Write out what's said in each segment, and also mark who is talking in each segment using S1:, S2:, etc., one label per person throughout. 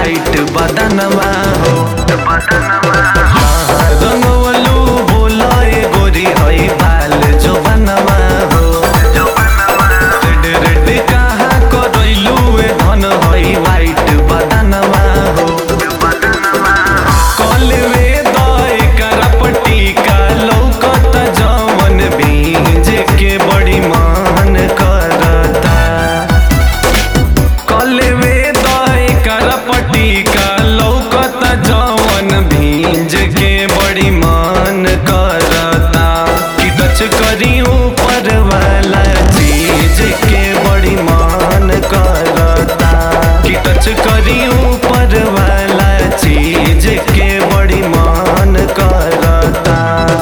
S1: white बदनवा हो रंगवलू बोला ए गोरी हई बाल जो बनवा हो रेड रेड कहाँ करैलू ए धन हई वाइट बदनवा हो कलवे दई करपटी का लौकत जवन बीज के बड़ी मान करता कलवे दई करपटी का लौकत जवन बीज के बड़ी मान करता कि टच करी ऊपर वाला चीज के बड़ी मान करता कि टच करी ऊपर वाला चीज के बड़ी मान करता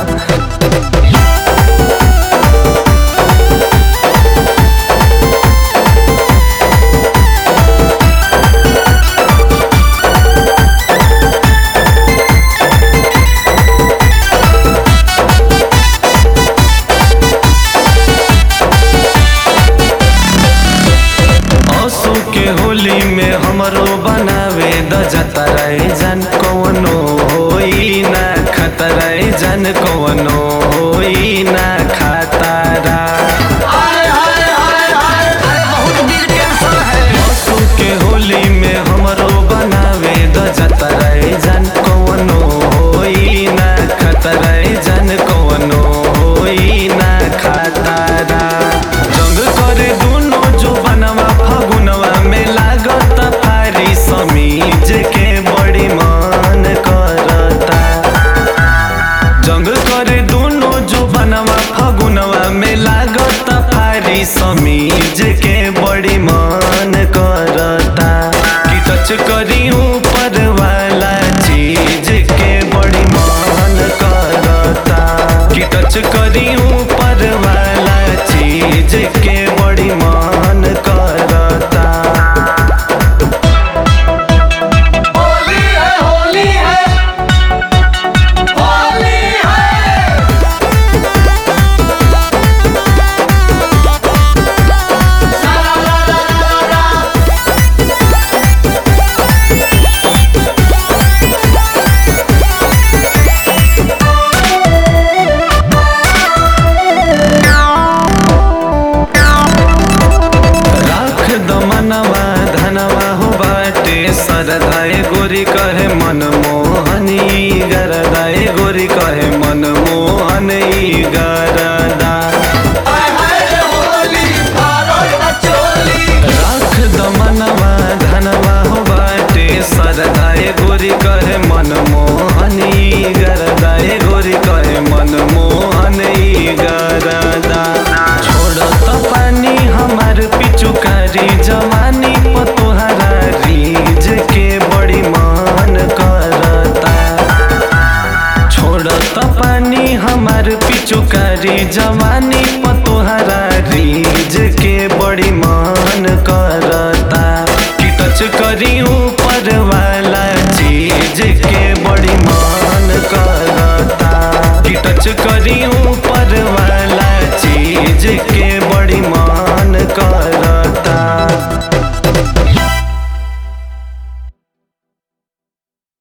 S1: असू के होली में हमरो बनावे द जतराई जन कवनो होई ना खतराई जन कवनो होई ना खतरा असू के होली में हमरो बनावे द जतराई जन कवनो होई ना खतराई जन कवनो होई ना खतरा जंग करे दोनों जो बनवा फगुनवा में लागत फारी समीज के बड़ी मान करता जंग करे दोनों जो बनवा फगुनवा में लागत फारी समीज के बड़ी मान करता कि टच करी ऊपर वाला चीज के बड़ी मान करता कि टच करी ऊपर वाला चीज के बड़ी मान करता
S2: होली है होली है होली है सारा ला ला ला ला
S1: राख दमनवा धनवा हो बाटे सरदाए गोरी कहे मन मोहनी गरदाए गोरी कहे मन मोहनी गरदा
S2: हाय हाय रे होली भारत का चोली
S1: राख दमनवा धनवा हो बाटे सरदाए गोरी कहे मन मोहनी गरदाए गोरी कहे मन मोहनी गरदा छोड़त पानी हमार पिचुकारी जवानी पतोहरा रीज के बड़ी मान करता छोड़त पानी हमार पिचुकारी जवानी पतोहरा रीज के बड़ी मान करता कि टच करी ऊपर वाला चीज के बड़ी मान करता कि टच करी ऊपर वाला चीज के